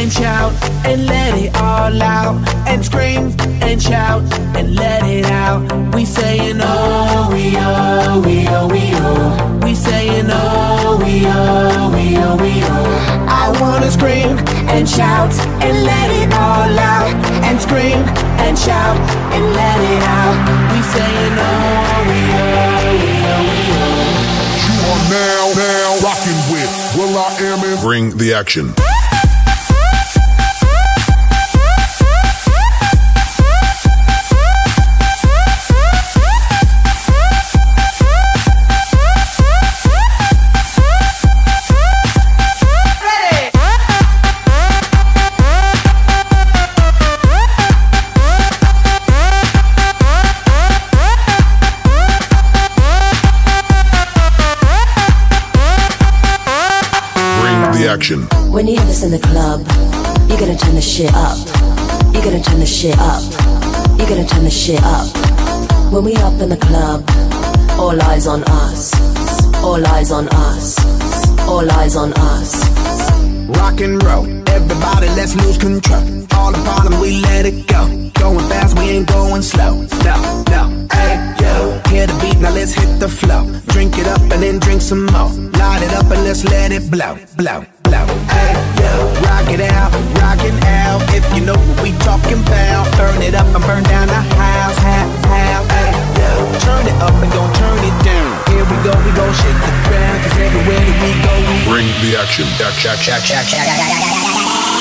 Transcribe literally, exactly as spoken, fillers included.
and shout and let it all out, and scream and shout and let it out. We saying oh, we oh, we oh, we oh. We saying oh, we oh, we oh, we oh. I wanna scream and shout and let it all out, and scream and shout and let it out. We saying oh, we oh, we oh, we oh. You are now, now rocking with Will I Am and Bring the Action. Action. When you hear this in the club, you're gonna turn the shit up. You're gonna turn the shit up. You're gonna turn the shit up. When we up in the club, all eyes on us. All eyes on us. All eyes on us. Rock and roll, everybody let's lose control. All the bottom we let it go. Going fast, we ain't going slow. No, no, hey, yo. Hear the beat, now let's hit the flow. Drink it up and then drink some more. Light it up and let's let it blow, blow, blow. Hey, yo. Rock it out, rock it out. If you know what we talking about. Burn it up and burn down the house, house, house. Hey, yo. Turn it up and gon' turn it down. Here we go, we gon' shake the ground. Cause everywhere that we go, we bring the action. Action, action, action, action.